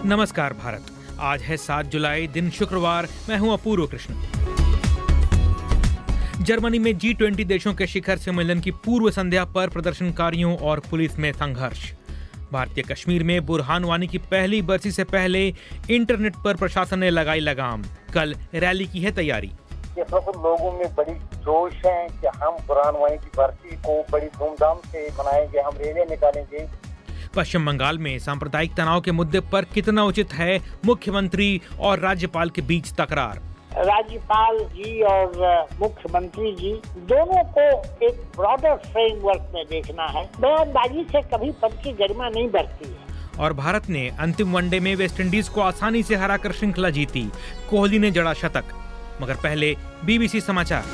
नमस्कार भारत। आज है 7 जुलाई, दिन शुक्रवार। मैं हूं अपूर्व कृष्ण। जर्मनी में G20 देशों के शिखर सम्मेलन की पूर्व संध्या पर प्रदर्शनकारियों और पुलिस में संघर्ष। भारतीय कश्मीर में बुरहान वानी की पहली बरसी से पहले इंटरनेट पर प्रशासन ने लगाई लगाम। कल रैली की है तैयारी। ये सब लोगों में बड़ी जोश है कि हम बुरहान वानी की बरसी को बड़ी धूमधाम से मनाएंगे, हम रैली निकालेंगे। पश्चिम बंगाल में सांप्रदायिक तनाव के मुद्दे पर कितना उचित है मुख्यमंत्री और राज्यपाल के बीच तकरार। राज्यपाल जी और मुख्यमंत्री जी दोनों को एक ब्रॉडर फ्रेमवर्क में देखना है। बयानबाजी से कभी पद की गरिमा नहीं बढ़ती है। और भारत ने अंतिम वनडे में वेस्टइंडीज को आसानी से हराकर श्रृंखला जीती। कोहली ने जड़ा शतक। मगर पहले बीबीसी समाचार।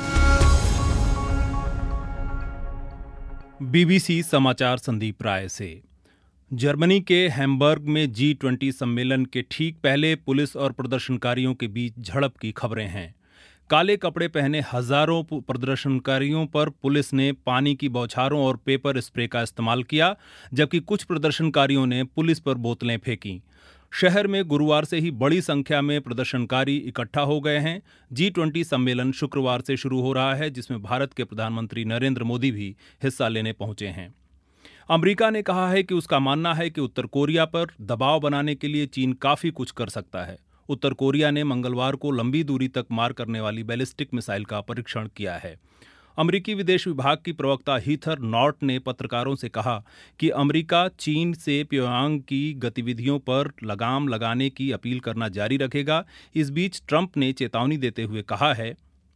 बीबीसी समाचार संदीप राय से। जर्मनी के हैम्बर्ग में G20 सम्मेलन के ठीक पहले पुलिस और प्रदर्शनकारियों के बीच झड़प की खबरें हैं। काले कपड़े पहने हजारों प्रदर्शनकारियों पर पुलिस ने पानी की बौछारों और पेपर स्प्रे का इस्तेमाल किया, जबकि कुछ प्रदर्शनकारियों ने पुलिस पर बोतलें फेंकी। शहर में गुरुवार से ही बड़ी संख्या में प्रदर्शनकारी इकट्ठा हो गए हैं। G20 सम्मेलन शुक्रवार से शुरू हो रहा है, जिसमें भारत के प्रधानमंत्री नरेंद्र मोदी भी हिस्सा लेने पहुंचे हैं। अमेरिका ने कहा है कि उसका मानना है कि उत्तर कोरिया पर दबाव बनाने के लिए चीन काफी कुछ कर सकता है। उत्तर कोरिया ने मंगलवार को लंबी दूरी तक मार करने वाली बैलिस्टिक मिसाइल का परीक्षण किया है। अमेरिकी विदेश विभाग की प्रवक्ता हीथर नॉर्ट ने पत्रकारों से कहा कि अमेरिका चीन से प्योंगयांग की गतिविधियों पर लगाम लगाने की अपील करना जारी रखेगा। इस बीच ट्रंप ने चेतावनी देते हुए कहा है,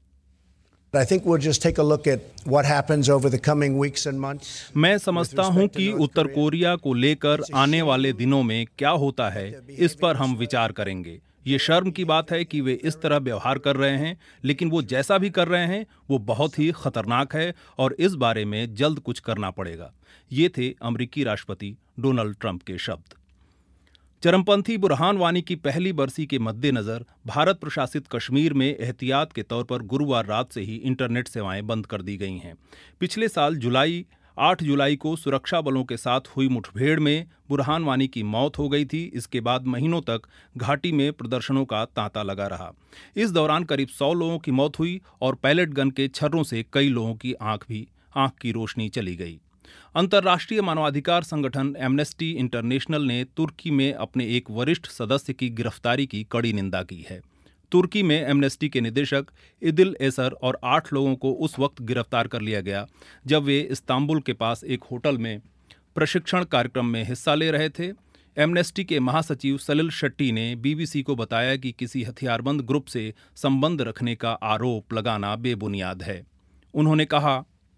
मैं समझता हूं कि उत्तर कोरिया को लेकर आने वाले दिनों में क्या होता है, इस पर हम विचार करेंगे। ये शर्म की बात है कि वे इस तरह व्यवहार कर रहे हैं, लेकिन वो जैसा भी कर रहे हैं वो बहुत ही खतरनाक है और इस बारे में जल्द कुछ करना पड़ेगा। ये थे अमेरिकी राष्ट्रपति डोनाल्ड ट्रंप के शब्द। चरमपंथी बुरहान वानी की पहली बरसी के मद्देनजर भारत प्रशासित कश्मीर में एहतियात के तौर पर गुरुवार रात से ही इंटरनेट सेवाएं बंद कर दी गई हैं। पिछले साल 8 जुलाई को सुरक्षा बलों के साथ हुई मुठभेड़ में बुरहान वानी की मौत हो गई थी। इसके बाद महीनों तक घाटी में प्रदर्शनों का तांता लगा रहा। इस दौरान करीब 100 लोगों की मौत हुई और पैलेट गन के छर्रों से कई लोगों की आंख की रोशनी चली गई। अंतर्राष्ट्रीय मानवाधिकार संगठन एमनेस्टी इंटरनेशनल ने तुर्की में अपने एक वरिष्ठ सदस्य की गिरफ्तारी की कड़ी निंदा की है। तुर्की में एमनेस्टी के निदेशक इदिल एसर और 8 लोगों को उस वक्त गिरफ्तार कर लिया गया जब वे इस्तांबुल के पास एक होटल में प्रशिक्षण कार्यक्रम में हिस्सा ले रहे थे। एमनेस्टी के महासचिव सलिल शेट्टी ने बीबीसी को बताया कि किसी हथियारबंद ग्रुप से संबंध रखने का आरोप लगाना बेबुनियाद है। उन्होंने कहा,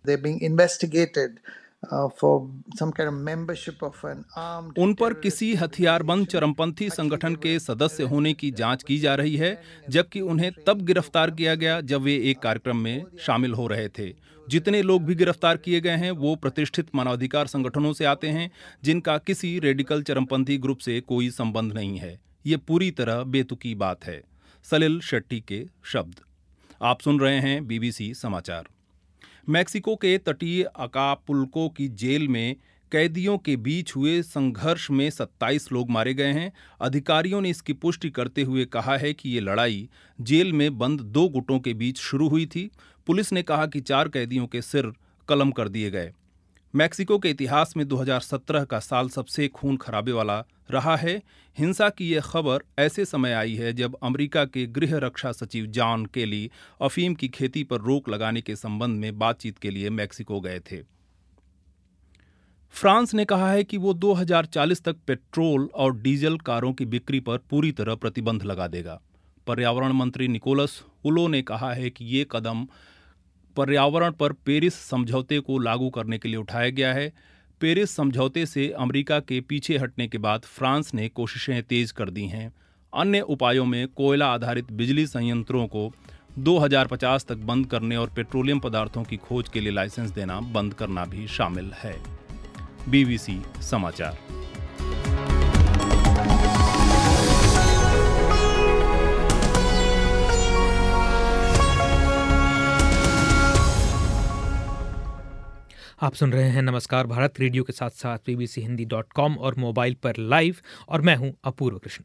उन पर किसी हथियारबंद चरमपंथी संगठन के सदस्य होने की जांच की जा रही है, जबकि उन्हें तब गिरफ्तार किया गया जब वे एक कार्यक्रम में शामिल हो रहे थे। जितने लोग भी गिरफ्तार किए गए हैं वो प्रतिष्ठित मानवाधिकार संगठनों से आते हैं, जिनका किसी रेडिकल चरमपंथी ग्रुप से कोई संबंध नहीं है। ये पूरी तरह बेतुकी बात है। सलिल शेट्टी के शब्द। आप सुन रहे हैं बीबीसी समाचार। मैक्सिको के तटीय अकापुल्को की जेल में कैदियों के बीच हुए संघर्ष में 27 लोग मारे गए हैं। अधिकारियों ने इसकी पुष्टि करते हुए कहा है कि ये लड़ाई जेल में बंद 2 गुटों के बीच शुरू हुई थी। पुलिस ने कहा कि 4 कैदियों के सिर कलम कर दिए गए। मैक्सिको के इतिहास में 2017 का साल सबसे खून खराबे वाला रहा है। हिंसा की यह खबर ऐसे समय आई है जब अमेरिका के गृह रक्षा सचिव जॉन केली अफीम की खेती पर रोक लगाने के संबंध में बातचीत के लिए मैक्सिको गए थे। फ्रांस ने कहा है कि वो 2040 तक पेट्रोल और डीजल कारों की बिक्री पर पूरी तरह प्रतिबंध लगा देगा। पर्यावरण मंत्री निकोलस हुलो ने कहा है कि ये कदम पर्यावरण पर पेरिस समझौते को लागू करने के लिए उठाया गया है। पेरिस समझौते से अमेरिका के पीछे हटने के बाद फ्रांस ने कोशिशें तेज कर दी हैं। अन्य उपायों में कोयला आधारित बिजली संयंत्रों को 2050 तक बंद करने और पेट्रोलियम पदार्थों की खोज के लिए लाइसेंस देना बंद करना भी शामिल है। बीबीसी समाचार। आप सुन रहे हैं नमस्कार भारत रेडियो के साथ साथ bbchindi.com और मोबाइल पर लाइव, और मैं हूं अपूर्व कृष्ण।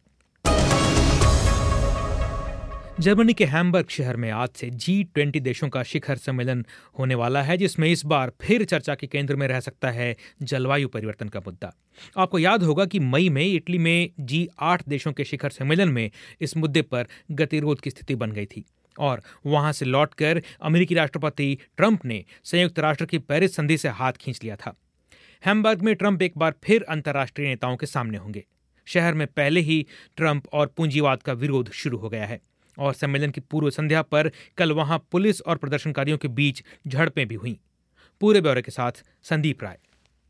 जर्मनी के हैम्बर्ग शहर में आज से G20 देशों का शिखर सम्मेलन होने वाला है, जिसमें इस बार फिर चर्चा के केंद्र में रह सकता है जलवायु परिवर्तन का मुद्दा। आपको याद होगा कि मई में इटली में G8 देशों के शिखर सम्मेलन में इस मुद्दे पर गतिरोध की स्थिति बन गई थी, और वहां से लौटकर अमेरिकी राष्ट्रपति ट्रंप ने संयुक्त राष्ट्र की पेरिस संधि से हाथ खींच लिया था। हैम्बर्ग में ट्रंप एक बार फिर अंतर्राष्ट्रीय नेताओं के सामने होंगे। शहर में पहले ही ट्रंप और पूंजीवाद का विरोध शुरू हो गया है, और सम्मेलन की पूर्व संध्या पर कल वहां पुलिस और प्रदर्शनकारियों के बीच झड़पें भी हुईं। पूरे ब्यौरे के साथ संदीप राय।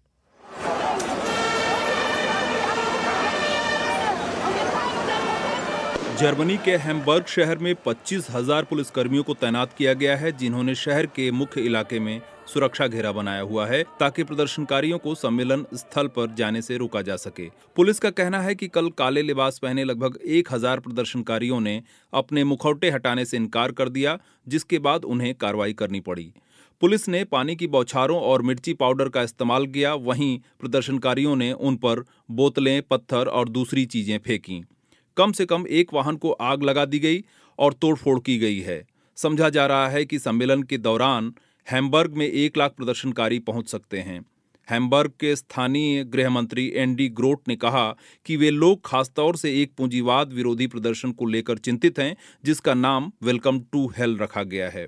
जर्मनी के हैम्बर्ग शहर में 25,000 पुलिसकर्मियों को तैनात किया गया है, जिन्होंने शहर के मुख्य इलाके में सुरक्षा घेरा बनाया हुआ है ताकि प्रदर्शनकारियों को सम्मेलन स्थल पर जाने से रोका जा सके। पुलिस का कहना है कि कल काले लिबास पहने लगभग 1,000 प्रदर्शनकारियों ने अपने मुखौटे हटाने से इनकार कर दिया, जिसके बाद उन्हें कार्रवाई करनी पड़ी। पुलिस ने पानी की बौछारों और मिर्ची पाउडर का इस्तेमाल किया, वहीं प्रदर्शनकारियों ने उन पर बोतलें, पत्थर और दूसरी चीजें फेंकी। कम से कम एक वाहन को आग लगा दी गई और तोड़फोड़ की गई है। समझा जा रहा है कि सम्मेलन के दौरान हैम्बर्ग में 1 लाख प्रदर्शनकारी पहुंच सकते हैं। हैम्बर्ग के स्थानीय गृह मंत्री एंडी ग्रोट ने कहा कि वे लोग खासतौर से एक पूंजीवाद विरोधी प्रदर्शन को लेकर चिंतित हैं, जिसका नाम वेलकम टू हेल रखा गया है।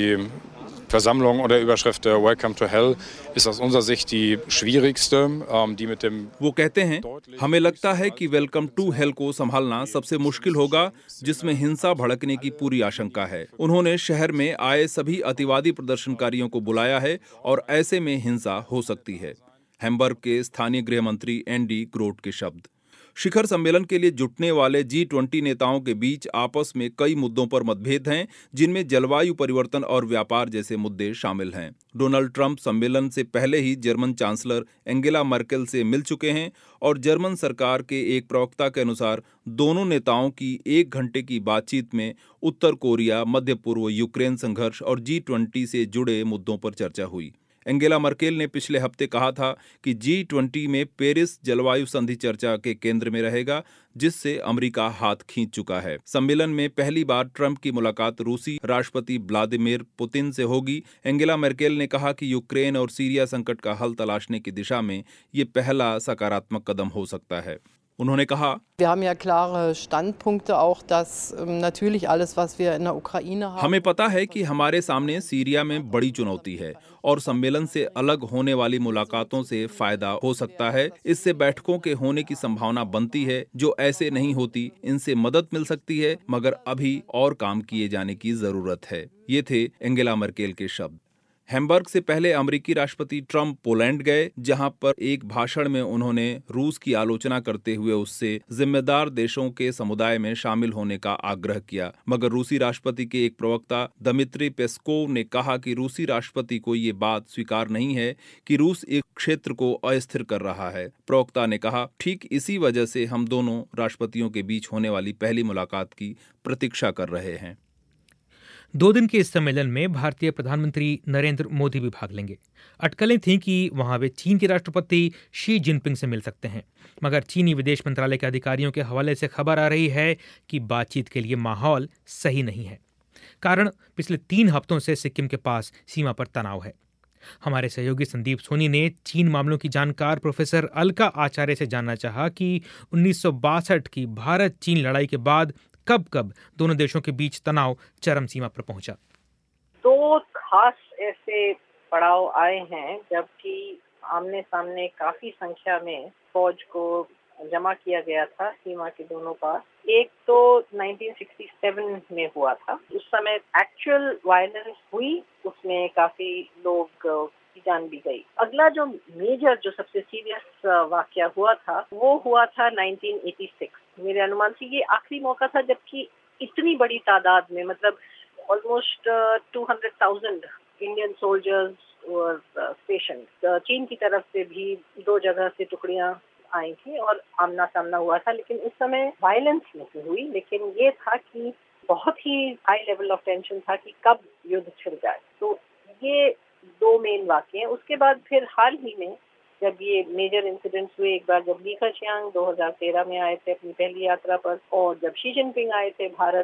Versammlung oder Überschrift Welcome to Hell ist aus unserer Sicht die schwierigste, die mit dem वो कहते हैं, हमें लगता है कि वेलकम टू हेल को संभालना सबसे मुश्किल होगा, जिसमें हिंसा भड़कने की पूरी आशंका है। उन्होंने शहर में आए सभी अतिवादी प्रदर्शनकारियों को बुलाया है और ऐसे में हिंसा हो सकती है। हैम्बर्ग के स्थानीय गृह मंत्री एंडी ग्रोट के शब्द। शिखर सम्मेलन के लिए जुटने वाले G20 नेताओं के बीच आपस में कई मुद्दों पर मतभेद हैं, जिनमें जलवायु परिवर्तन और व्यापार जैसे मुद्दे शामिल हैं। डोनाल्ड ट्रंप सम्मेलन से पहले ही जर्मन चांसलर एंगेला मर्केल से मिल चुके हैं, और जर्मन सरकार के एक प्रवक्ता के अनुसार दोनों नेताओं की 1 घंटे की बातचीत में उत्तर कोरिया, मध्य पूर्व, यूक्रेन संघर्ष और G20 से जुड़े मुद्दों पर चर्चा हुई। एंगेला मर्केल ने पिछले हफ्ते कहा था कि G20 में पेरिस जलवायु संधि चर्चा के केंद्र में रहेगा, जिससे अमेरिका हाथ खींच चुका है। सम्मेलन में पहली बार ट्रंप की मुलाकात रूसी राष्ट्रपति व्लादिमीर पुतिन से होगी। एंगेला मर्केल ने कहा कि यूक्रेन और सीरिया संकट का हल तलाशने की दिशा में ये पहला सकारात्मक कदम हो सकता है। उन्होंने कहा, Wir haben ja klare Standpunkte auch, dass natürlich alles, was wir in der Ukraine haben. हमें पता है कि हमारे सामने सीरिया में बड़ी चुनौती है, और सम्मेलन से अलग होने वाली मुलाकातों से फायदा हो सकता है। इससे बैठकों के होने की संभावना बनती है जो ऐसे नहीं होती। इनसे मदद मिल सकती है, मगर अभी और काम किए जाने की जरूरत है। ये थे एंगेला मर्केल के शब्द। हैम्बर्ग से पहले अमेरिकी राष्ट्रपति ट्रंप पोलैंड गए, जहां पर एक भाषण में उन्होंने रूस की आलोचना करते हुए उससे जिम्मेदार देशों के समुदाय में शामिल होने का आग्रह किया। मगर रूसी राष्ट्रपति के एक प्रवक्ता दमित्री पेस्कोव ने कहा कि रूसी राष्ट्रपति को ये बात स्वीकार नहीं है कि रूस एक क्षेत्र को अस्थिर कर रहा है। प्रवक्ता ने कहा, ठीक इसी वजह से हम दोनों राष्ट्रपतियों के बीच होने वाली पहली मुलाकात की प्रतीक्षा कर रहे हैं। 2 दिन के इस सम्मेलन में भारतीय प्रधानमंत्री नरेंद्र मोदी भी भाग लेंगे। अटकलें थीं कि वहां वे चीन के राष्ट्रपति शी जिनपिंग से मिल सकते हैं, मगर चीनी विदेश मंत्रालय के अधिकारियों के हवाले से खबर आ रही है कि बातचीत के लिए माहौल सही नहीं है। कारण पिछले 3 हफ्तों से सिक्किम के पास सीमा पर तनाव है। हमारे सहयोगी संदीप सोनी ने चीन मामलों की जानकार प्रोफेसर अलका आचार्य से जानना चाहा कि 1962 की भारत चीन लड़ाई के बाद कब दोनों देशों के बीच तनाव चरम सीमा पर पहुंचा। 2 खास ऐसे पड़ाव आए हैं जबकि आमने सामने काफी संख्या में फौज को जमा किया गया था सीमा के दोनों पास। एक तो 1967 में हुआ था, उस समय एक्चुअल वायलेंस हुई, उसमें काफी लोग की जान भी गई। अगला जो मेजर, जो सबसे सीरियस वाकया हुआ था, वो हुआ था 1986। मेरे अनुमान से ये आखिरी मौका था जबकि इतनी बड़ी तादाद में, मतलब almost 200,000 Indian soldiers were stationed. चीन की तरफ से भी 2 जगह से टुकड़ियां आई थी और आमना सामना हुआ था, लेकिन उस समय वायलेंस नहीं हुई। लेकिन ये था कि बहुत ही हाई लेवल ऑफ टेंशन था कि कब युद्ध छिड़ जाए। तो ये दो मेन वाक़ये हैं। उसके बाद फिर हाल ही में जब ये मेजर इंसिडेंट्स हुए, एक बार जब ली केशियांग 2013 में आए थे अपनी पहली यात्रा पर, और जब शी जिनपिंग आए थे भारत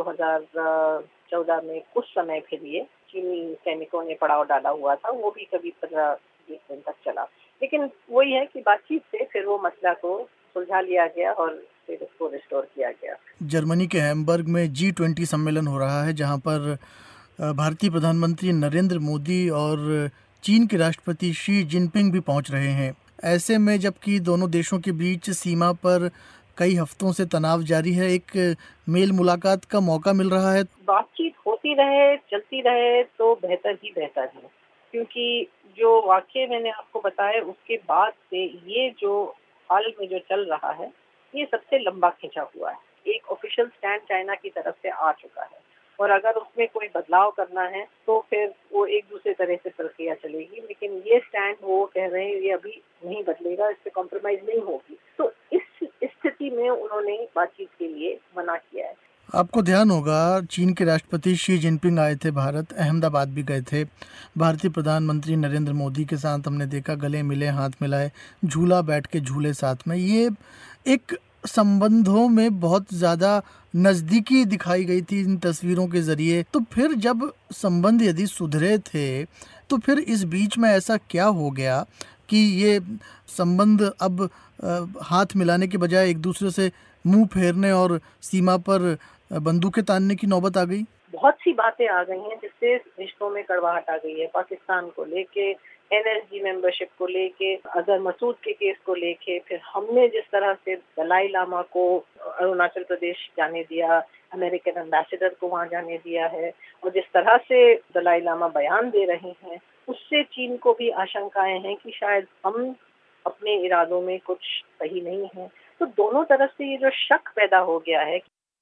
2014 में, कुछ समय फिर ये चीनी सैनिकों ने पड़ाव डाला हुआ था, वो भी कभी 15-20 दिन तक चला। लेकिन वही है कि बातचीत से फिर वो मसला को सुलझा लिया गया और फिर इसको रिस्टोर किया गया। जर्मनी के हैम्बर्ग में G20 सम्मेलन हो रहा है, जहां पर भारतीय प्रधानमंत्री नरेंद्र मोदी और चीन के राष्ट्रपति शी जिनपिंग भी पहुंच रहे हैं। ऐसे में जबकि दोनों देशों के बीच सीमा पर कई हफ्तों से तनाव जारी है, एक मेल मुलाकात का मौका मिल रहा है। बातचीत होती रहे, चलती रहे तो बेहतर ही बेहतर है, क्योंकि जो वाकये मैंने आपको बताया उसके बाद से ये जो हाल में जो चल रहा है ये सबसे लंबा खिंचा हुआ है। एक ऑफिशियल स्टैंड चाइना की तरफ से आ चुका है, और अगर उसमें कोई बदलाव करना है तो फिर वो एक दूसरे तरह से प्रक्रिया चलेगी, लेकिन ये स्टैंड वो कह रहे हैं ये अभी नहीं बदलेगा, इससे कॉम्प्रोमाइज नहीं होगी। तो इस स्थिति में उन्होंने बातचीत के लिए मना किया है। आपको ध्यान होगा चीन के राष्ट्रपति शी जिनपिंग आए थे भारत, अहमदाबाद भी गए थे। भारतीय प्रधानमंत्री नरेंद्र मोदी के साथ हमने देखा गले मिले, हाथ मिलाए, झूला बैठ के झूले साथ में। ये एक संबंधों में बहुत ज़्यादा नज़दीकी दिखाई गई थी इन तस्वीरों के ज़रिए। तो फिर जब संबंध यदि सुधरे थे तो फिर इस बीच में ऐसा क्या हो गया कि ये संबंध अब हाथ मिलाने के बजाय एक दूसरे से मुंह फेरने और सीमा पर बंदूकें तानने की नौबत आ गई? बहुत सी बातें आ गई हैं जिससे रिश्तों में कड़वाहट आ गई है। पाकिस्तान को लेके, NSG मेंबरशिप को लेके, अजहर मसूद के केस को लेके, फिर हमने जिस तरह से दलाई लामा को अरुणाचल प्रदेश जाने दिया, अमेरिकन एम्बेसडर को वहां जाने दिया है, और जिस तरह से दलाई लामा बयान दे रहे हैं, उससे चीन को भी आशंकाएं हैं कि शायद हम अपने इरादों में कुछ सही नहीं है। तो दोनों तरफ से ये जो शक पैदा हो गया है।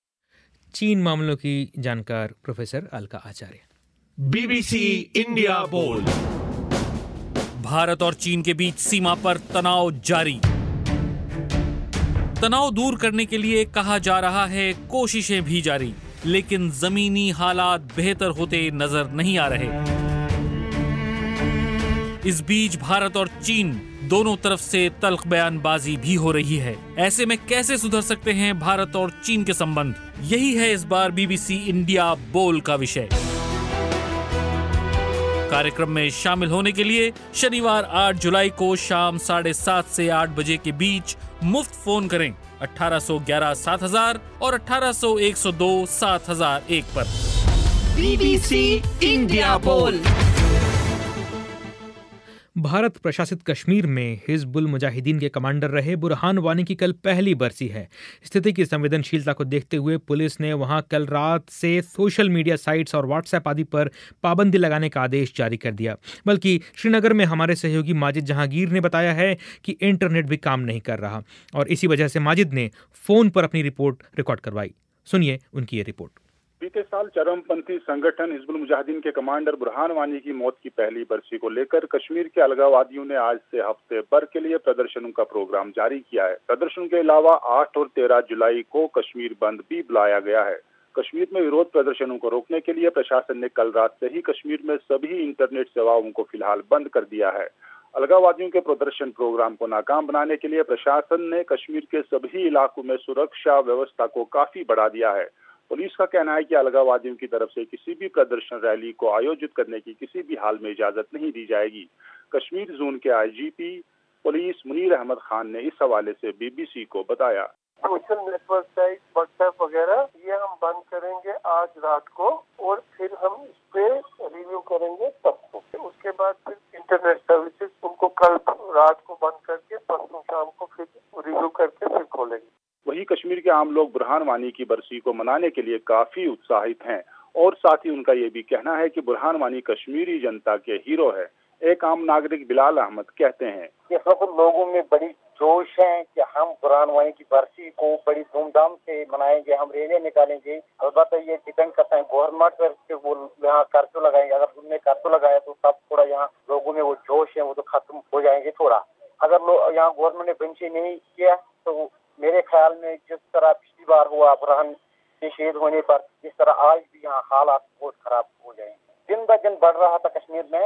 चीन मामलों की जानकार professor Alka Acharya. BBC India Bol. Bharat और चीन के बीच सीमा पर तनाव जारी। तनाव दूर करने के लिए कहा जा रहा है कोशिशें भी जारी, लेकिन जमीनी हालात बेहतर होते नजर नहीं आ रहे। इस बीच भारत और चीन दोनों तरफ से तल्ख बयानबाजी भी हो रही है। ऐसे में कैसे सुधर सकते हैं भारत और चीन के संबंध? यही है इस बार BBC इंडिया बोल का विषय। कार्यक्रम में शामिल होने के लिए शनिवार 8 जुलाई को शाम 7:30 से 8 बजे के बीच मुफ्त फोन करें 1811-7000 और 1800-102-7001 पर। BBC India Bol. भारत प्रशासित कश्मीर में हिजबुल मुजाहिदीन के कमांडर रहे बुरहान वानी की कल पहली बरसी है। स्थिति की संवेदनशीलता को देखते हुए पुलिस ने वहां कल रात से सोशल मीडिया साइट्स और व्हाट्सएप आदि पर पाबंदी लगाने का आदेश जारी कर दिया। बल्कि श्रीनगर में हमारे सहयोगी माजिद जहांगीर ने बताया है कि इंटरनेट भी काम नहीं कर रहा, और इसी वजह से माजिद ने फोन पर अपनी रिपोर्ट रिकॉर्ड करवाई। सुनिए उनकी ये रिपोर्ट। बीते साल चरमपंथी संगठन हिजबुल मुजाहिदीन के कमांडर बुरहान वानी की मौत की पहली बरसी को लेकर कश्मीर के अलगाववादियों ने आज से हफ्ते भर के लिए प्रदर्शनों का प्रोग्राम जारी किया है। प्रदर्शन के अलावा 8 और 13 जुलाई को कश्मीर बंद भी बुलाया गया है। कश्मीर में विरोध प्रदर्शनों को रोकने के लिए प्रशासन ने कल रात से ही कश्मीर में सभी इंटरनेट सेवाओं को फिलहाल बंद कर दिया है। अलगाववादियों के प्रदर्शन प्रोग्राम को नाकाम बनाने के लिए प्रशासन ने कश्मीर के सभी इलाकों में सुरक्षा व्यवस्था को काफी बढ़ा दिया है। पुलिस का कहना है कि अलगाववादियों की तरफ से किसी भी प्रदर्शन रैली को आयोजित करने की किसी भी हाल में इजाजत नहीं दी जाएगी। कश्मीर जोन के IGP पुलिस मुनीर अहमद खान ने इस हवाले से BBC को बताया। सोशल नेटवर्क साइट, व्हाट्सएप वगैरह ये हम बंद करेंगे आज रात को, और फिर हम इस पे रिव्यू करेंगे तब को। उसके बाद फिर इंटरनेट सर्विसेज उनको कल रात को बंद करके परसों शाम को फिर रिव्यू करके फिर खोलेंगे। वहीं कश्मीर के आम लोग बुरहान वानी की बरसी को मनाने के लिए काफी उत्साहित हैं, और साथ ही उनका ये भी कहना है कि बुरहान वानी कश्मीरी जनता के हीरो है। एक आम नागरिक बिलाल अहमद कहते हैं कि सब लोगों में बड़ी जोश है कि हम बुरहान वानी की बरसी को बड़ी धूमधाम से मनाएंगे, हम रैली निकालेंगे। अलबत्ता ये डिपेंड करता है गवर्नमेंट पर कि वो यहाँ कर्फ्यू लगाएंगे। अगर उन्होंने कर्फ्यू लगाया तो तब थोड़ा यहाँ लोगों में वो जोश है वो तो खत्म हो जाएंगे थोड़ा। अगर यहाँ गवर्नमेंट ने बेंच नहीं किया तो मेरे ख्याल में जिस तरह पिछली बार हुआ बुरहान के शहीद होने पर, जिस तरह आज भी यहाँ हालात बहुत खराब हो जाएंगे। दिन ब दिन बढ़ रहा था कश्मीर में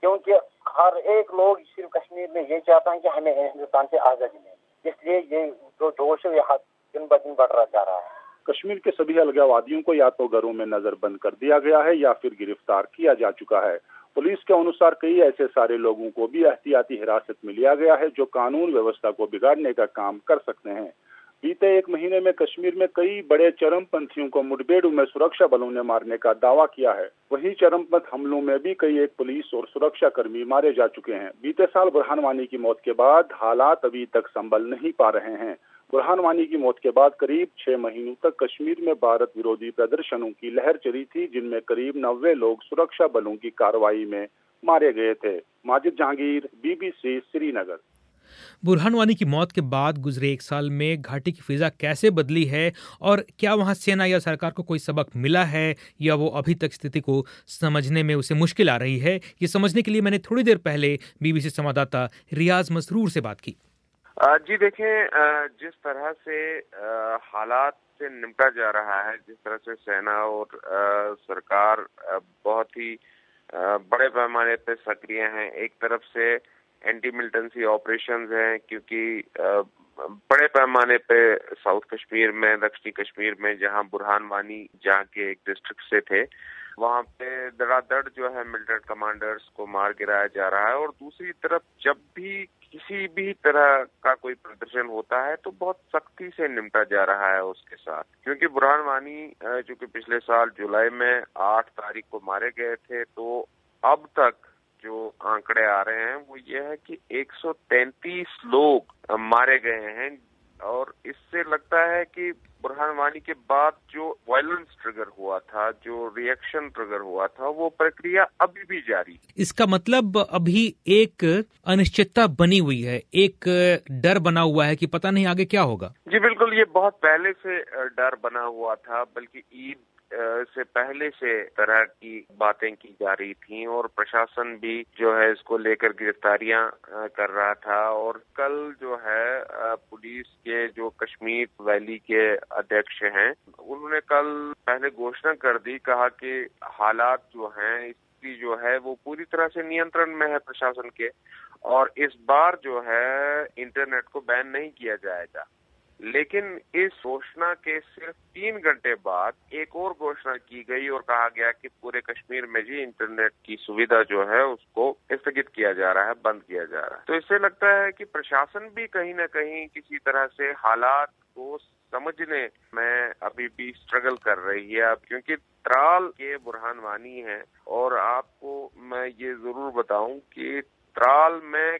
क्योंकि हर एक लोग सिर्फ कश्मीर में ये चाहता है कि हमें हिंदुस्तान से आज़ादी मिले, इसलिए ये जो जोश है ये दिन ब दिन बढ़ रहा जा रहा है। कश्मीर के सभी अलगाववादियों को या तो घरों में नजरबंद कर दिया गया है या फिर गिरफ्तार किया जा चुका है। पुलिस के अनुसार कई ऐसे सारे लोगों को भी एहतियाती हिरासत में लिया गया है जो कानून व्यवस्था को बिगाड़ने का काम कर सकते हैं। बीते एक महीने में कश्मीर में कई बड़े चरमपंथियों को मुठभेड़ में सुरक्षा बलों ने मारने का दावा किया है। वहीं चरमपंथ हमलों में भी कई एक पुलिस और सुरक्षा कर्मी मारे जा चुके हैं। बीते साल बुरहान वानी की मौत के बाद हालात अभी तक संभल नहीं पा रहे हैं। बुरहान वानी की मौत के बाद करीब 6 महीनों तक कश्मीर में भारत विरोधी प्रदर्शनों की लहर चली थी, जिनमें करीब 90 लोग सुरक्षा बलों की कार्रवाई में मारे गए थे। माजिद जहांगीर, BBC, श्रीनगर। बुरहान वानी की मौत के बाद गुजरे एक साल में घाटी की फिजा कैसे बदली है और क्या वहां सेना या सरकार को कोई सबक मिला है या वो अभी तक स्थिति को समझने में उसे मुश्किल आ रही है, ये समझने के लिए मैंने थोड़ी देर पहले BBC संवाददाता रियाज मसरूर से बात की। जी देखें, जिस तरह से हालात से निपटा जा रहा है, जिस तरह से सेना और सरकार बहुत ही बड़े पैमाने पे सक्रिय हैं। एक तरफ से एंटी मिलिटेंसी ऑपरेशंस हैं, क्योंकि बड़े पैमाने पे साउथ कश्मीर में, दक्षिणी कश्मीर में, जहां बुरहान वानी जहां के एक डिस्ट्रिक्ट से थे, वहां पे धड़ाधड़ जो है मिलिटेंट कमांडर्स को मार गिराया जा रहा है। और दूसरी तरफ जब भी किसी भी तरह का कोई प्रदर्शन होता है तो बहुत सख्ती से निपटा जा रहा है उसके साथ, क्योंकि बुरहान वानी जो कि पिछले साल जुलाई में 8 तारीख को मारे गए थे, तो अब तक जो आंकड़े आ रहे हैं वो ये है कि 133 लोग मारे गए हैं। और इससे लगता है कि बुरहान वानी के बाद जो वायलेंस ट्रिगर हुआ था, जो रिएक्शन ट्रिगर हुआ था, वो प्रक्रिया अभी भी जारी। इसका मतलब अभी एक अनिश्चितता बनी हुई है, एक डर बना हुआ है कि पता नहीं आगे क्या होगा। जी बिल्कुल, ये बहुत पहले से डर बना हुआ था, बल्कि ईद से पहले से तरह की बातें की जा रही थी और प्रशासन भी जो है इसको लेकर गिरफ्तारियां कर रहा था। और कल जो है पुलिस के जो कश्मीर वैली के अध्यक्ष हैं, उन्होंने कल पहले घोषणा कर दी, कहा कि हालात जो हैं, स्थिति जो है वो पूरी तरह से नियंत्रण में है प्रशासन के, और इस बार जो है इंटरनेट को बैन नहीं किया जाएगा। लेकिन इस घोषणा के सिर्फ 3 घंटे बाद एक और घोषणा की गई और कहा गया कि पूरे कश्मीर में जी इंटरनेट की सुविधा जो है उसको स्थगित किया जा रहा है, बंद किया जा रहा है। तो इससे लगता है कि प्रशासन भी कहीं न कहीं किसी तरह से हालात को समझने में अभी भी स्ट्रगल कर रही है, अब क्योंकि त्राल के बुरहान वानी है। और आपको मैं ये जरूर बताऊं कि त्राल में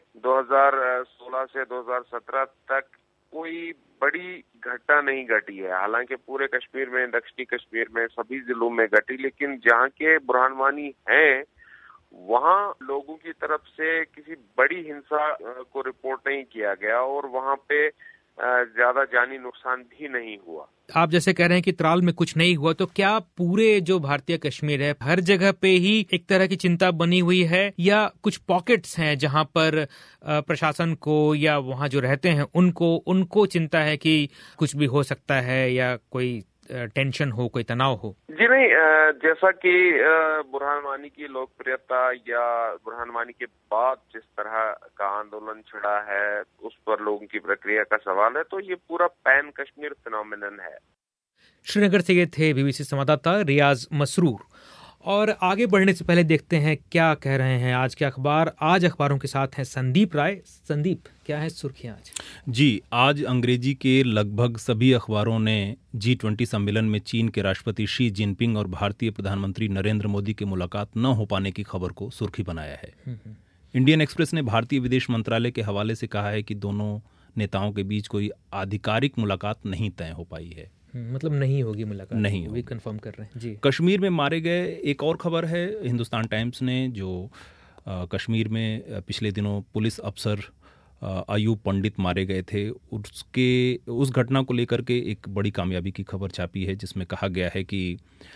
2016 से 2017 तक कोई बड़ी घटना नहीं घटी है। हालांकि पूरे कश्मीर में, दक्षिणी कश्मीर में, सभी जिलों में घटी, लेकिन जहां के बुरहान वानी हैं वहां लोगों की तरफ से किसी बड़ी हिंसा को रिपोर्ट नहीं किया गया और वहां पे ज्यादा जानी नुकसान भी नहीं हुआ। आप जैसे कह रहे हैं कि त्राल में कुछ नहीं हुआ, तो क्या पूरे जो भारतीय कश्मीर है हर जगह पे ही एक तरह की चिंता बनी हुई है, या कुछ पॉकेट्स हैं जहां पर प्रशासन को या वहां जो रहते हैं उनको चिंता है कि कुछ भी हो सकता है या कोई टेंशन हो, कोई तनाव हो? जी नहीं, जैसा कि बुरहान वानी की लोकप्रियता या बुरहान वानी के बाद जिस तरह का आंदोलन छिड़ा है उस पर लोगों की प्रक्रिया का सवाल है, तो ये पूरा पैन कश्मीर फिनोमिनन है। श्रीनगर से ये थे BBC संवाददाता रियाज मसरूर। और आगे बढ़ने से पहले देखते हैं क्या कह रहे हैं आज के अखबार। आज अखबारों के साथ हैं संदीप राय। संदीप, क्या है सुर्खियां आज? जी, आज अंग्रेजी के लगभग सभी अखबारों ने G20 सम्मेलन में चीन के राष्ट्रपति शी जिनपिंग और भारतीय प्रधानमंत्री नरेंद्र मोदी की मुलाकात न हो पाने की खबर को सुर्खी बनाया है। इंडियन एक्सप्रेस ने भारतीय विदेश मंत्रालय के हवाले से कहा है कि दोनों नेताओं के बीच कोई आधिकारिक मुलाकात नहीं तय हो पाई है। मतलब नहीं होगी मुलाकात, नहीं होगी, कंफर्म कर रहे हैं जी। कश्मीर में मारे गए एक और खबर है हिंदुस्तान टाइम्स ने, जो कश्मीर में पिछले दिनों पुलिस अफसर अयूब पंडित मारे गए थे, उस घटना को लेकर के एक बड़ी कामयाबी की खबर छापी है, जिसमें कहा गया है कि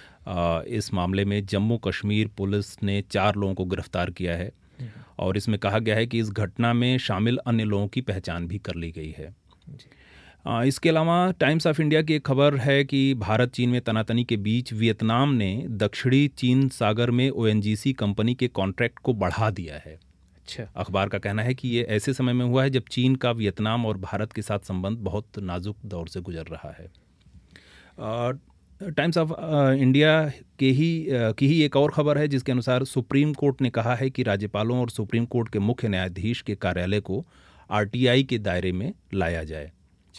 इस मामले में जम्मू कश्मीर पुलिस ने 4 लोगों को गिरफ्तार किया है और इसमें कहा गया है कि इस घटना में शामिल अन्य लोगों की पहचान भी कर ली गई है। इसके अलावा टाइम्स ऑफ इंडिया की एक खबर है कि भारत चीन में तनातनी के बीच वियतनाम ने दक्षिणी चीन सागर में ओएनजीसी कंपनी के कॉन्ट्रैक्ट को बढ़ा दिया है। अच्छा, अखबार का कहना है कि ये ऐसे समय में हुआ है जब चीन का वियतनाम और भारत के साथ संबंध बहुत नाजुक दौर से गुजर रहा है। टाइम्स ऑफ इंडिया की ही एक और खबर है जिसके अनुसार सुप्रीम कोर्ट ने कहा है कि राज्यपालों और सुप्रीम कोर्ट के मुख्य न्यायाधीश के कार्यालय को आरटीआई के दायरे में लाया जाए।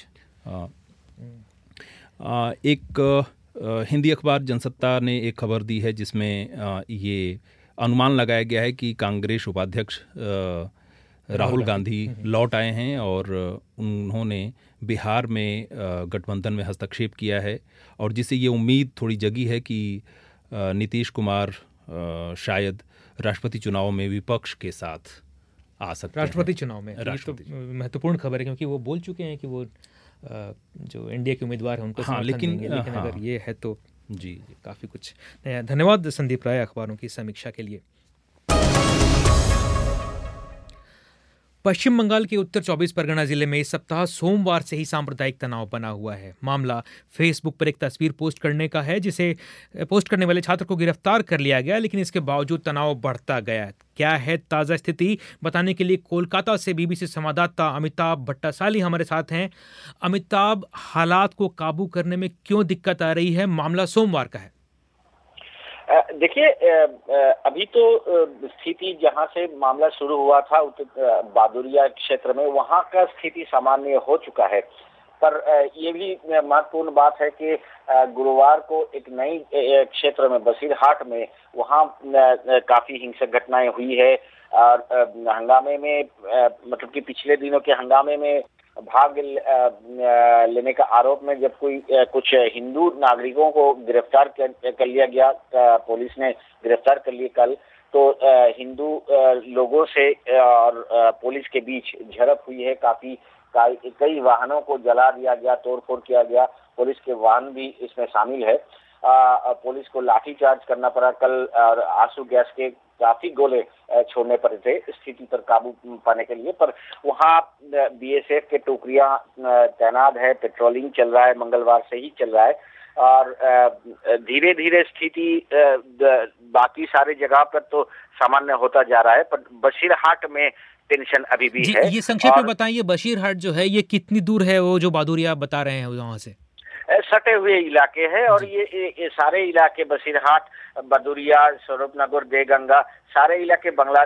एक हिंदी अखबार जनसत्ता ने एक खबर दी है जिसमें ये अनुमान लगाया गया है कि कांग्रेस उपाध्यक्ष राहुल गांधी लौट आए हैं और उन्होंने बिहार में गठबंधन में हस्तक्षेप किया है और जिससे ये उम्मीद थोड़ी जगी है कि नीतीश कुमार शायद राष्ट्रपति चुनाव में विपक्ष के साथ आ सकते हैं। राष्ट्रपति चुनाव में ये तो महत्वपूर्ण खबर है क्योंकि वो बोल चुके हैं कि वो जो इंडिया के उम्मीदवार हैं उनको समर्थन देंगे, लेकिन अगर ये है तो जी काफ़ी कुछ नया। धन्यवाद संदीप राय अखबारों की समीक्षा के लिए। पश्चिम बंगाल के उत्तर 24 परगना जिले में इस सप्ताह सोमवार से ही सांप्रदायिक तनाव बना हुआ है। मामला फेसबुक पर एक तस्वीर पोस्ट करने का है जिसे पोस्ट करने वाले छात्र को गिरफ्तार कर लिया गया, लेकिन इसके बावजूद तनाव बढ़ता गया। क्या है ताज़ा स्थिति, बताने के लिए कोलकाता से बीबीसी संवाददाता अमिताभ भट्टासाली हमारे साथ हैं। अमिताभ, हालात को काबू करने में क्यों दिक्कत आ रही है? मामला सोमवार का है। देखिए, अभी तो स्थिति जहां से मामला शुरू हुआ था बादुरिया क्षेत्र में, वहां का स्थिति सामान्य हो चुका है। पर ये भी महत्वपूर्ण बात है कि गुरुवार को एक नई क्षेत्र में बसीरहाट में वहां काफी हिंसक घटनाएं हुई है और हंगामे में मतलब कि पिछले दिनों के हंगामे में भाग लेने का आरोप में जब कुछ हिंदू नागरिकों को गिरफ्तार कर लिया गया, पुलिस ने गिरफ्तार कर लिए कल, तो हिंदू लोगों से और पुलिस के बीच झड़प हुई है। कई वाहनों को जला दिया गया, तोड़फोड़ किया गया, पुलिस के वाहन भी इसमें शामिल है। पुलिस को लाठीचार्ज करना पड़ा कल और आंसू गैस के काफी गोले छोड़ने पड़े थे स्थिति पर काबू पाने के लिए। पर वहाँ बीएसएफ के टुकड़ियां तैनात है, पेट्रोलिंग चल रहा है, मंगलवार से ही चल रहा है और धीरे धीरे स्थिति बाकी सारे जगह पर तो सामान्य होता जा रहा है, पर बसीरहाट में टेंशन अभी भी है। ये संक्षेप में बताइए, बसीरहाट जो है ये कितनी दूर है, वो जो बादुरिया बता रहे हैं वहाँ से? सटे हुए इलाके हैं और ये सारे इलाके बसीरहाट, बदुरिया, स्वरूपनगर, देगंगा, सारे इलाके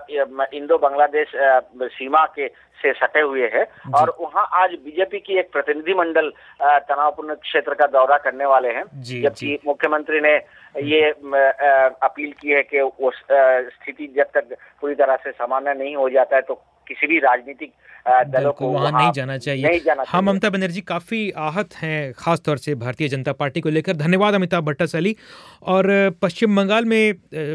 इंडो बांग्लादेश सीमा के से सटे हुए हैं। और वहाँ आज बीजेपी की एक प्रतिनिधिमंडल तनावपूर्ण क्षेत्र का दौरा करने वाले हैं, जबकि मुख्यमंत्री ने ये अपील की है कि वो स्थिति जब तक पूरी तरह से सामान्य नहीं हो जाता है तो किसी भी राजनीतिक दलों को वहाँ नहीं जाना चाहिए। हाँ, ममता बनर्जी काफ़ी आहत हैं, खासतौर से भारतीय जनता पार्टी को लेकर। धन्यवाद अमिताभ भट्टासाली। और पश्चिम बंगाल में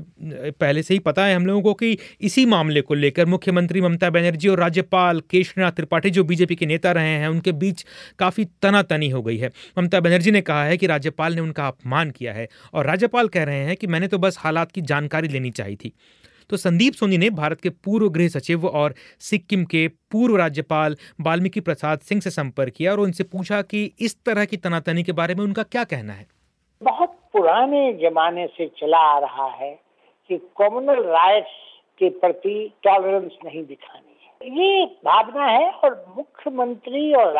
पहले से ही पता है हम लोगों को कि इसी मामले को लेकर मुख्यमंत्री ममता बनर्जी और राज्यपाल केशरीनाथ त्रिपाठी जो बीजेपी के नेता रहे हैं उनके बीच काफ़ी तनातनी हो गई है। ममता बनर्जी ने कहा है कि राज्यपाल ने उनका अपमान किया है और राज्यपाल कह रहे हैं कि मैंने तो बस हालात की जानकारी लेनी चाहिए थी। तो संदीप सोनी ने भारत के पूर्व गृह सचिव और सिक्किम के पूर्व राज्यपाल वाल्मीकि प्रसाद सिंह से संपर्क किया और उनसे पूछा कि इस तरह की तनातनी के बारे में उनका क्या कहना है। बहुत पुराने जमाने से चला आ रहा है कि कम्युनल राइट्स के प्रति टॉलरेंस नहीं दिखानी है, ये भावना है। और मुख्यमंत्री और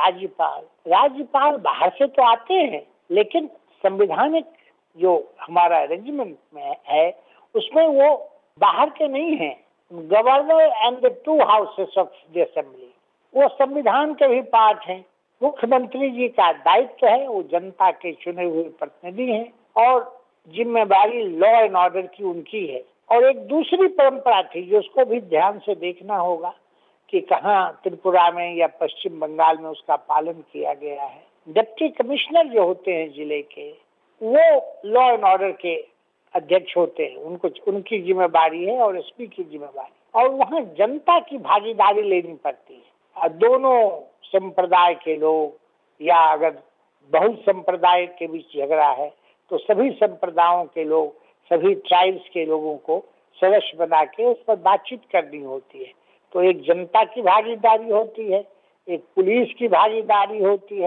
राज्यपाल बाहर से तो आते हैं, लेकिन संवैधानिक जो हमारा अरेंजमेंट में है उसमें वो बाहर के नहीं हैं। Governor and the two houses of the assembly वो संविधान के भी पार्ट हैं। मुख्यमंत्री जी का दायित्व है, वो जनता के चुने हुए प्रतिनिधि हैं और जिम्मेदारी लॉ एंड ऑर्डर की उनकी है। और एक दूसरी परंपरा थी जो उसको भी ध्यान से देखना होगा कि कहाँ त्रिपुरा में या पश्चिम बंगाल में उसका पालन किया गया है। डिप्टी कमिश्नर जो होते हैं जिले के, वो लॉ एंड ऑर्डर के अध्यक्ष होते हैं, उनकी जिम्मेदारी है और एसपी की जिम्मेदारी। और वहाँ जनता की भागीदारी लेनी पड़ती है। दोनों संप्रदाय के लोग या अगर बहुत संप्रदाय के बीच झगड़ा है तो सभी संप्रदायों के लोग, सभी ट्राइब्स के लोगों को सदस्य बना के उस पर बातचीत करनी होती है। तो एक जनता की भागीदारी होती है, एक पुलिस की भागीदारी होती है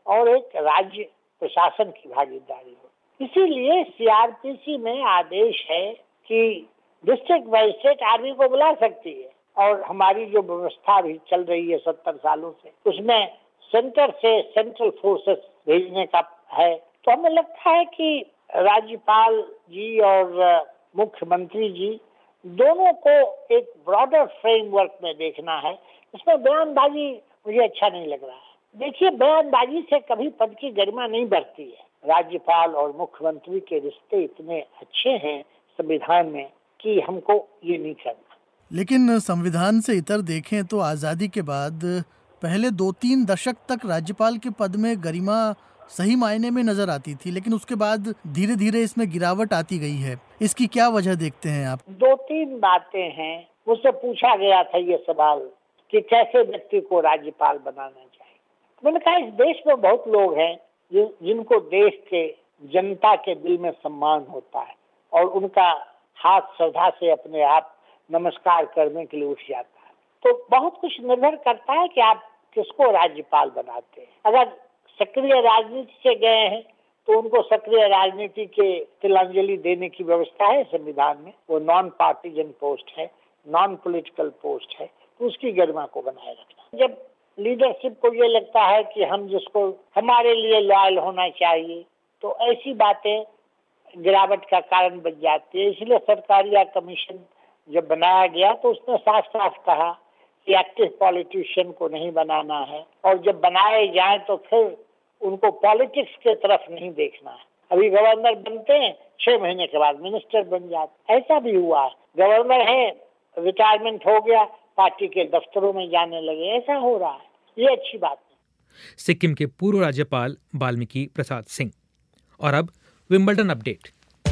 और एक राज्य प्रशासन की भागीदारी हो। इसीलिए सीआरपीसी में आदेश है कि डिस्ट्रिक्ट मजिस्ट्रेट आर्मी को बुला सकती है, और हमारी जो व्यवस्था भी चल रही है 70 सालों से, उसमें सेंटर से सेंट्रल फोर्सेस भेजने का है। तो हमें लगता है कि राज्यपाल जी और मुख्यमंत्री जी दोनों को एक ब्रॉडर फ्रेमवर्क में देखना है। इसमें बयानबाजी मुझे अच्छा नहीं लग रहा है। देखिए, बयानबाजी से कभी पद की गरिमा नहीं बढ़ती है। राज्यपाल और मुख्यमंत्री के रिश्ते इतने अच्छे हैं संविधान में कि हमको ये नहीं करना। लेकिन संविधान से इतर देखें तो आज़ादी के बाद पहले 2-3 दशक तक राज्यपाल के पद में गरिमा सही मायने में नजर आती थी, लेकिन उसके बाद धीरे धीरे इसमें गिरावट आती गई है। इसकी क्या वजह देखते हैं आप? 2-3 बातें हैं। मुझसे पूछा गया था ये सवाल कि कैसे व्यक्ति को राज्यपाल बनाना चाहिए। मैंने कहा, इस देश में बहुत लोग हैं जिनको देश के जनता के दिल में सम्मान होता है और उनका हाथ श्रद्धा से अपने आप नमस्कार करने के लिए उठ जाता है। तो बहुत कुछ निर्भर करता है कि आप किसको राज्यपाल बनाते हैं। अगर सक्रिय राजनीति से गए हैं तो उनको सक्रिय राजनीति के तिलांजलि देने की व्यवस्था है संविधान में। वो नॉन पार्टीजन पोस्ट है, नॉन पॉलिटिकल पोस्ट है, तो उसकी गरिमा को बनाए रखना। जब लीडरशिप को ये लगता है कि हम जिसको हमारे लिए लॉयल होना चाहिए, तो ऐसी बातें गिरावट का कारण बन जाती है। इसलिए सरकारिया कमीशन जब बनाया गया तो उसने साफ साफ कहा कि एक्टिव पॉलिटिशियन को नहीं बनाना है, और जब बनाए जाए तो फिर उनको पॉलिटिक्स के तरफ नहीं देखना है। अभी गवर्नर बनते हैं, 6 महीने के बाद मिनिस्टर बन जाते। ऐसा भी हुआ है, गवर्नर है, रिटायरमेंट हो गया, पार्टी के दफ्तरों में जाने लगे। ऐसा हो रहा है, ये अच्छी बात है। सिक्किम के पूर्व राज्यपाल वाल्मीकि प्रसाद सिंह। और अब विंबलडन अपडेट।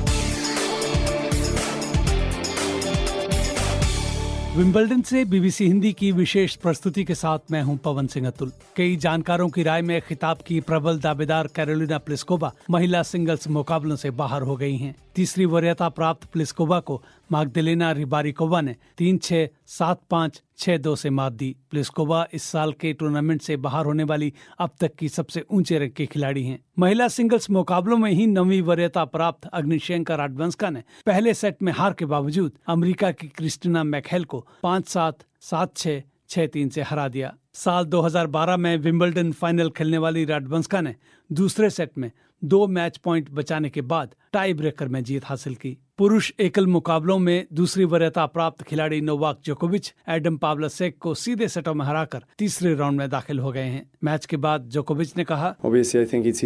विंबलडन से बीबीसी हिंदी की विशेष प्रस्तुति के साथ मैं हूं पवन सिंह अतुल। कई जानकारों की राय में खिताब की प्रबल दावेदार कैरोलिना प्लिस्कोवा महिला सिंगल्स मुकाबलों से बाहर हो गई हैं। तीसरी वरीयता प्राप्त प्लिस्कोवा को मैग्दलेना रिबारिकोवा ने 3-6, 7-5, 6-2 से मात दी। प्लिस्कोवा इस साल के टूर्नामेंट से बाहर होने वाली अब तक की सबसे ऊंचे रैंक की खिलाड़ी हैं। महिला सिंगल्स मुकाबलों में ही 9वीं वरीयता प्राप्त अग्निशेंका राडवंस्का ने पहले सेट में हार के बावजूद अमेरिका की क्रिस्टिना मैकहेल को 5-7, 7-6, 6-3 से हरा दिया। साल 2012 में विंबलडन फाइनल खेलने वाली राडवंस्का ने दूसरे सेट में 2 मैच पॉइंट बचाने के बाद टाई ब्रेकर में जीत हासिल की। पुरुष एकल मुकाबलों में दूसरी वरीयता प्राप्त खिलाड़ी नोवाक जोकोविच एडम पाव्लासेक को सीधे सेटों में हराकर तीसरे राउंड में दाखिल हो गए हैं। मैच के बाद जोकोविच ने कहा, Obviously, I think it's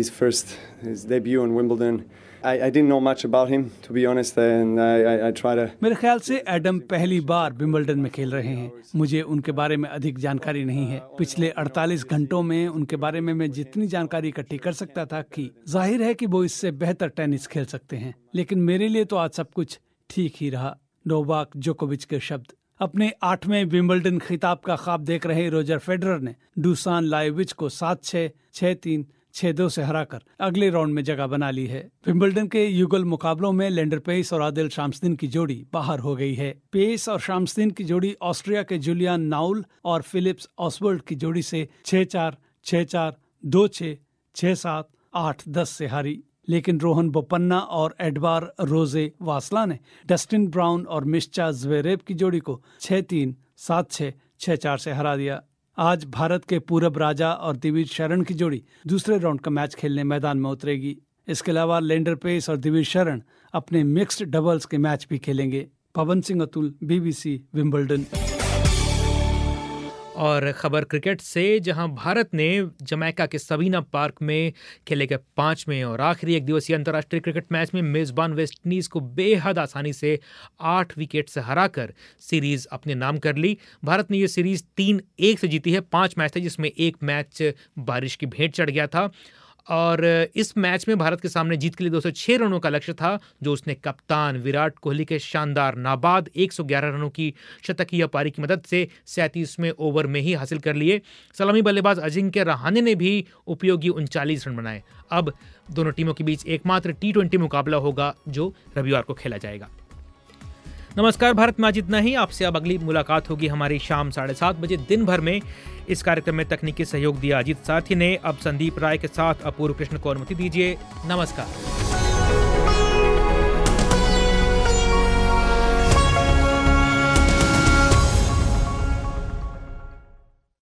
his debut on Wimbledon. I didn't know much about him, to be honest, and I try to. मेरे ख्याल से एडम पहली बार विंबलडन में खेल रहे हैं। मुझे उनके बारे में अधिक जानकारी नहीं है। पिछले 48 घंटों में उनके बारे में मैं जितनी जानकारी इकट्ठी कर सकता था कि जाहिर है कि वो इससे बेहतर टेनिस खेल सकते हैं, लेकिन मेरे लिए तो आज सब कुछ ठीक ही रहा। नोवाक जोकोविच के शब्द। अपने 8वें विंबलडन खिताब का ख्वाब देख रहे रोजर फेडरर ने डुसान लायोविच को 7-6, 6-3, 6-2 से हराकर अगले राउंड में जगह बना ली है। विंबलडन के युगल मुकाबलों में लेंडर पेस और आदिल शामसदीन की जोड़ी बाहर हो गई है। पेस और शामसदीन की जोड़ी ऑस्ट्रिया के जूलियन नाउल और फिलिप्स ऑसवर्ल्ड की जोड़ी से 6-4, 6-4, 2-6, 6-7, 8-10 से हारी। लेकिन रोहन बोपन्ना और एडवार रोजे वासला ने डस्टिन ब्राउन और मिश्चा ज़्वेरेव की जोड़ी को 6-3, 7-6, 6-4 से हरा दिया। आज भारत के पूरब राजा और दिविज शरण की जोड़ी दूसरे राउंड का मैच खेलने मैदान में उतरेगी। इसके अलावा लेंडर पेस और दिविज शरण अपने मिक्स्ड डबल्स के मैच भी खेलेंगे। Pawan Singh Atul, BBC, Wimbledon. और खबर क्रिकेट से, जहां भारत ने जमैका के सबीना पार्क में खेले गए 5वें और आखिरी एक दिवसीय अंतर्राष्ट्रीय क्रिकेट मैच में मेजबान वेस्टइंडीज को बेहद आसानी से 8 विकेट से हराकर सीरीज अपने नाम कर ली। भारत ने यह सीरीज 3-1 से जीती है। 5 मैच थे जिसमें एक मैच बारिश की भेंट चढ़ गया था, और इस मैच में भारत के सामने जीत के लिए 206 रनों का लक्ष्य था, जो उसने कप्तान विराट कोहली के शानदार नाबाद 111 रनों की शतकीय पारी की मदद से 37वें ओवर में ही हासिल कर लिए। सलामी बल्लेबाज अजिंक्य रहाणे ने भी उपयोगी 39 रन बनाए। अब दोनों टीमों के बीच एकमात्र T20 मुकाबला होगा जो रविवार को खेला जाएगा। नमस्कार भारत में आज इतना ही। आपसे अब अगली मुलाकात होगी हमारी शाम 7:30 बजे दिन भर में। इस कार्यक्रम में तकनीकी सहयोग दिया अजीत साथी ने। अब संदीप राय के साथ अपूर्व कृष्ण को अनुमति दीजिए। नमस्कार।